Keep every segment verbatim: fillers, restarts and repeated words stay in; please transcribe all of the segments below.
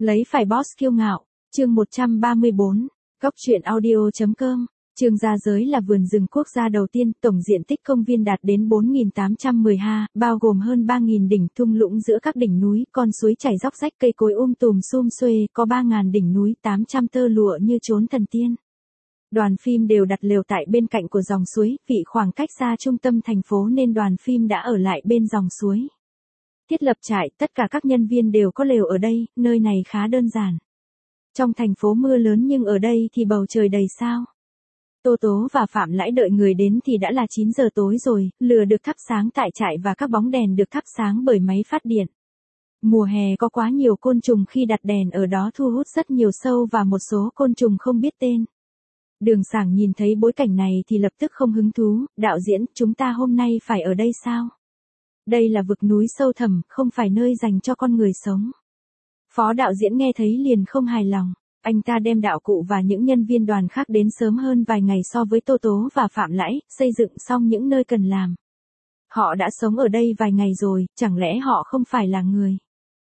Lấy phải boss kiêu ngạo, chương một trăm ba mươi bốn, Góc truyện audio.com. Trường Gia Giới là vườn rừng quốc gia đầu tiên, tổng diện tích công viên đạt đến bốn nghìn tám trăm mười ha, bao gồm hơn ba nghìn đỉnh thung lũng giữa các đỉnh núi, con suối chảy róc rách, cây cối um tùm sum xuê, có ba nghìn đỉnh núi, tám trăm tơ lụa như trốn thần tiên. Đoàn phim đều đặt lều tại bên cạnh của dòng suối, vì khoảng cách xa trung tâm thành phố nên đoàn phim đã ở lại bên dòng suối. Thiết lập trại, tất cả các nhân viên đều có lều ở đây, nơi này khá đơn giản. Trong thành phố mưa lớn nhưng ở đây thì bầu trời đầy sao. Tô Tố và Phạm Lãi đợi người đến thì đã là chín giờ tối rồi, lửa được thắp sáng tại trại và các bóng đèn được thắp sáng bởi máy phát điện. Mùa hè có quá nhiều côn trùng, khi đặt đèn ở đó thu hút rất nhiều sâu và một số côn trùng không biết tên. Đường Sảng nhìn thấy bối cảnh này thì lập tức không hứng thú, đạo diễn, chúng ta hôm nay phải ở đây sao? Đây là vực núi sâu thẳm, không phải nơi dành cho con người sống. Phó đạo diễn nghe thấy liền không hài lòng. Anh ta đem đạo cụ và những nhân viên đoàn khác đến sớm hơn vài ngày so với Tô Tố và Phạm Lãi, xây dựng xong những nơi cần làm. Họ đã sống ở đây vài ngày rồi, chẳng lẽ họ không phải là người?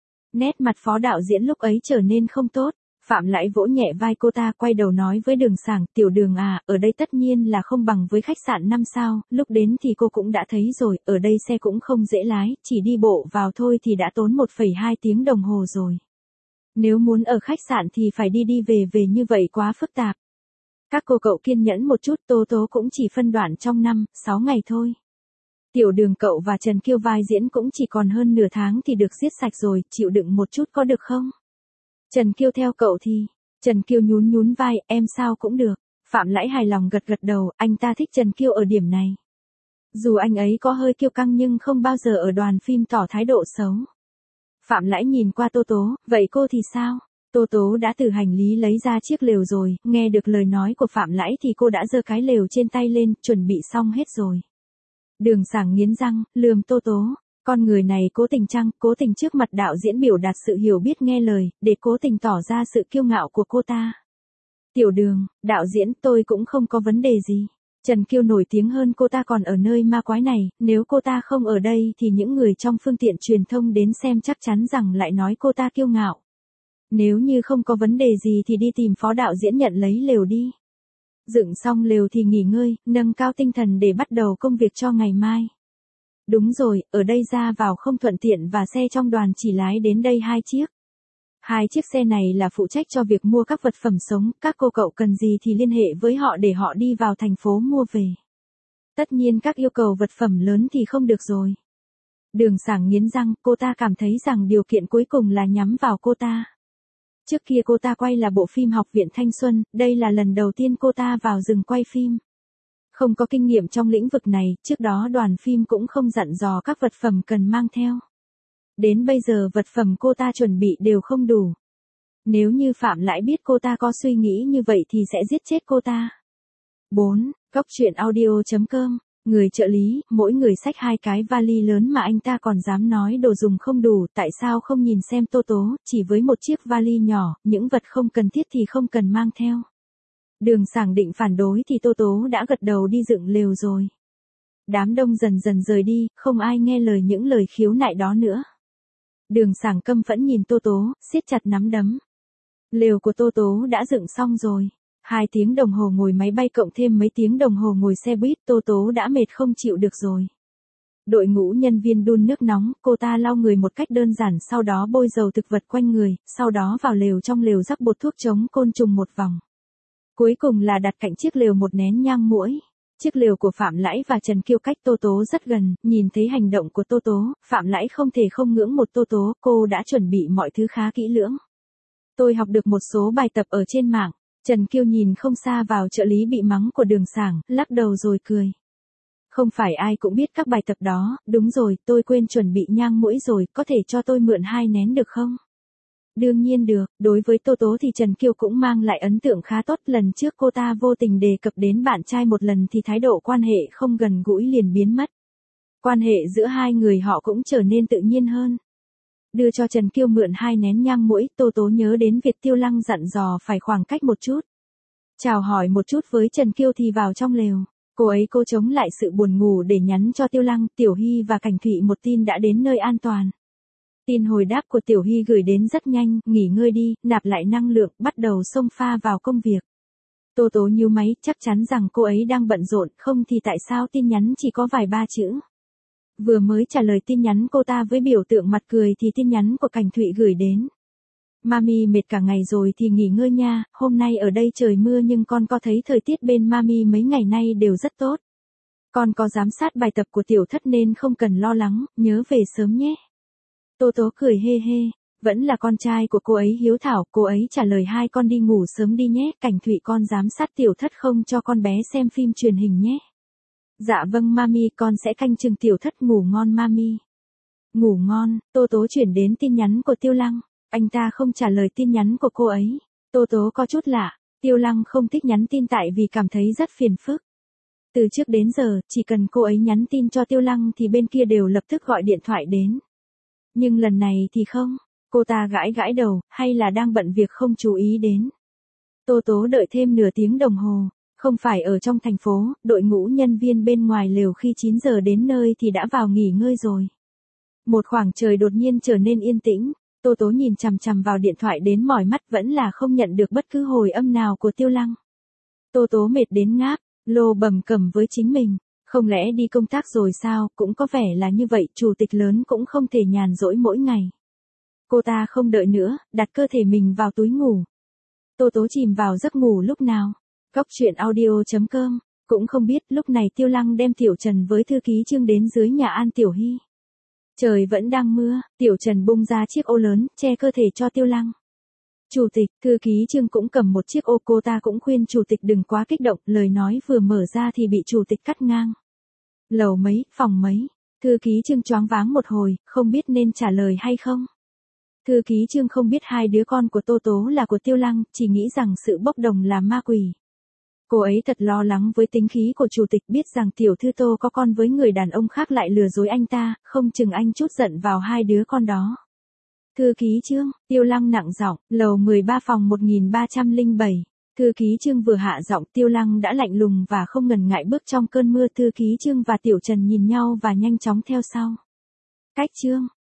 Nét mặt phó đạo diễn lúc ấy trở nên không tốt. Phạm Lãi vỗ nhẹ vai cô ta, quay đầu nói với Đường Sảng, tiểu Đường à, ở đây tất nhiên là không bằng với khách sạn năm sao, lúc đến thì cô cũng đã thấy rồi, ở đây xe cũng không dễ lái, chỉ đi bộ vào thôi thì đã tốn một phẩy hai tiếng đồng hồ rồi. Nếu muốn ở khách sạn thì phải đi đi về về như vậy quá phức tạp. Các cô cậu kiên nhẫn một chút, Tố Tố cũng chỉ phân đoạn trong năm, sáu ngày thôi. Tiểu Đường cậu và Trần Kiêu vai diễn cũng chỉ còn hơn nửa tháng thì được giết sạch rồi, chịu đựng một chút có được không? Trần Kiêu theo cậu thì, Trần Kiêu nhún nhún vai, em sao cũng được. Phạm Lãi hài lòng gật gật đầu, anh ta thích Trần Kiêu ở điểm này. Dù anh ấy có hơi kiêu căng nhưng không bao giờ ở đoàn phim tỏ thái độ xấu. Phạm Lãi nhìn qua Tô Tố, vậy cô thì sao? Tô Tố đã từ hành lý lấy ra chiếc lều rồi, nghe được lời nói của Phạm Lãi thì cô đã giơ cái lều trên tay lên, chuẩn bị xong hết rồi. Đường Sảng nghiến răng, lườm Tô Tố. Con người này cố tình chăng, cố tình trước mặt đạo diễn biểu đạt sự hiểu biết nghe lời, để cố tình tỏ ra sự kiêu ngạo của cô ta. Tiểu Đường, đạo diễn, tôi cũng không có vấn đề gì. Trần Kiêu nổi tiếng hơn cô ta còn ở nơi ma quái này, nếu cô ta không ở đây thì những người trong phương tiện truyền thông đến xem chắc chắn rằng lại nói cô ta kiêu ngạo. Nếu như không có vấn đề gì thì đi tìm phó đạo diễn nhận lấy lều đi. Dựng xong lều thì nghỉ ngơi, nâng cao tinh thần để bắt đầu công việc cho ngày mai. Đúng rồi, ở đây ra vào không thuận tiện và xe trong đoàn chỉ lái đến đây hai chiếc. Hai chiếc xe này là phụ trách cho việc mua các vật phẩm sống, các cô cậu cần gì thì liên hệ với họ để họ đi vào thành phố mua về. Tất nhiên các yêu cầu vật phẩm lớn thì không được rồi. Đường Sảng nghiến răng, cô ta cảm thấy rằng điều kiện cuối cùng là nhắm vào cô ta. Trước kia cô ta quay là bộ phim Học viện Thanh Xuân, đây là lần đầu tiên cô ta vào rừng quay phim. Không có kinh nghiệm trong lĩnh vực này, trước đó đoàn phim cũng không dặn dò các vật phẩm cần mang theo. Đến bây giờ vật phẩm cô ta chuẩn bị đều không đủ. Nếu như Phạm Lãi biết cô ta có suy nghĩ như vậy thì sẽ giết chết cô ta. bốn. Góc truyện audio.com. Người trợ lý, mỗi người xách hai cái vali lớn mà anh ta còn dám nói đồ dùng không đủ, tại sao không nhìn xem Tô Tố, chỉ với một chiếc vali nhỏ, những vật không cần thiết thì không cần mang theo. Đường Sảng định phản đối thì Tô Tố đã gật đầu đi dựng lều rồi. Đám đông dần dần rời đi, không ai nghe lời những lời khiếu nại đó nữa. Đường Sảng căm phẫn nhìn Tô Tố, siết chặt nắm đấm. Lều của Tô Tố đã dựng xong rồi. Hai tiếng đồng hồ ngồi máy bay cộng thêm mấy tiếng đồng hồ ngồi xe buýt, Tô Tố đã mệt không chịu được rồi. Đội ngũ nhân viên đun nước nóng, cô ta lau người một cách đơn giản, sau đó bôi dầu thực vật quanh người, sau đó vào lều, trong lều rắc bột thuốc chống côn trùng một vòng. Cuối cùng là đặt cạnh chiếc lều một nén nhang muỗi. Chiếc lều của Phạm Lãi và Trần Kiêu cách Tô Tố rất gần, nhìn thấy hành động của Tô Tố, Phạm Lãi không thể không ngưỡng một Tô Tố, cô đã chuẩn bị mọi thứ khá kỹ lưỡng. Tôi học được một số bài tập ở trên mạng. Trần Kiêu nhìn không xa vào trợ lý bị mắng của Đường Sảng, lắc đầu rồi cười. Không phải ai cũng biết các bài tập đó, đúng rồi, tôi quên chuẩn bị nhang muỗi rồi, có thể cho tôi mượn hai nén được không? Đương nhiên được, đối với Tô Tố thì Trần Kiêu cũng mang lại ấn tượng khá tốt, lần trước cô ta vô tình đề cập đến bạn trai một lần thì thái độ quan hệ không gần gũi liền biến mất. Quan hệ giữa hai người họ cũng trở nên tự nhiên hơn. Đưa cho Trần Kiêu mượn hai nén nhang muỗi, Tô Tố nhớ đến việc Tiêu Lăng dặn dò phải khoảng cách một chút. Chào hỏi một chút với Trần Kiêu thì vào trong lều. Cô ấy cố chống lại sự buồn ngủ để nhắn cho Tiêu Lăng, Tiểu Hy và Cảnh Thụy một tin đã đến nơi an toàn. Tin hồi đáp của Tiểu Hy gửi đến rất nhanh, nghỉ ngơi đi, nạp lại năng lượng, bắt đầu xông pha vào công việc. Tô Tố nhíu máy, chắc chắn rằng cô ấy đang bận rộn, không thì tại sao tin nhắn chỉ có vài ba chữ. Vừa mới trả lời tin nhắn cô ta với biểu tượng mặt cười thì tin nhắn của Cảnh Thụy gửi đến. Mami mệt cả ngày rồi thì nghỉ ngơi nha, hôm nay ở đây trời mưa nhưng con có thấy thời tiết bên Mami mấy ngày nay đều rất tốt. Con có giám sát bài tập của tiểu thất nên không cần lo lắng, nhớ về sớm nhé. Tô Tố cười hê hê, vẫn là con trai của cô ấy hiếu thảo, cô ấy trả lời hai con đi ngủ sớm đi nhé, Cảnh Thụy con giám sát tiểu thất không cho con bé xem phim truyền hình nhé. Dạ vâng Mami, con sẽ canh chừng tiểu thất, ngủ ngon Mami. Ngủ ngon, Tô Tố chuyển đến tin nhắn của Tiêu Lăng, anh ta không trả lời tin nhắn của cô ấy. Tô Tố có chút lạ, Tiêu Lăng không thích nhắn tin tại vì cảm thấy rất phiền phức. Từ trước đến giờ, chỉ cần cô ấy nhắn tin cho Tiêu Lăng thì bên kia đều lập tức gọi điện thoại đến. Nhưng lần này thì không, cô ta gãi gãi đầu, hay là đang bận việc không chú ý đến. Tô Tố đợi thêm nửa tiếng đồng hồ, không phải ở trong thành phố, đội ngũ nhân viên bên ngoài lều khi chín giờ đến nơi thì đã vào nghỉ ngơi rồi. Một khoảng trời đột nhiên trở nên yên tĩnh, Tô Tố nhìn chằm chằm vào điện thoại đến mỏi mắt vẫn là không nhận được bất cứ hồi âm nào của Tiêu Lăng. Tô Tố mệt đến ngáp, lô bầm cẩm với chính mình, không lẽ đi công tác rồi sao, cũng có vẻ là như vậy, chủ tịch lớn cũng không thể nhàn rỗi mỗi ngày. Cô ta không đợi nữa, đặt cơ thể mình vào túi ngủ. Tô Tố chìm vào giấc ngủ lúc nào. Góc truyện audio chấm com, cũng không biết lúc này Tiêu Lăng đem Tiểu Trần với thư ký Trương đến dưới nhà An Tiểu Hy. Trời vẫn đang mưa, Tiểu Trần bung ra chiếc ô lớn, che cơ thể cho Tiêu Lăng. Chủ tịch, thư ký Trương cũng cầm một chiếc ô, cô ta cũng khuyên chủ tịch đừng quá kích động, lời nói vừa mở ra thì bị chủ tịch cắt ngang. Lầu mấy, phòng mấy, thư ký Trương choáng váng một hồi, không biết nên trả lời hay không. Thư ký Trương không biết hai đứa con của Tô Tố là của Tiêu Lăng, chỉ nghĩ rằng sự bốc đồng là ma quỷ. Cô ấy thật lo lắng với tính khí của chủ tịch, biết rằng tiểu thư Tô có con với người đàn ông khác lại lừa dối anh ta, không chừng anh chút giận vào hai đứa con đó. Thư ký Trương, Tiêu Lăng nặng giọng, lầu mười ba phòng một nghìn ba trăm lẻ bảy. Thư ký Trương vừa hạ giọng, Tiêu Lăng đã lạnh lùng và không ngần ngại bước trong cơn mưa. Thư ký Trương và Tiểu Trần nhìn nhau và nhanh chóng theo sau. Cách Trương,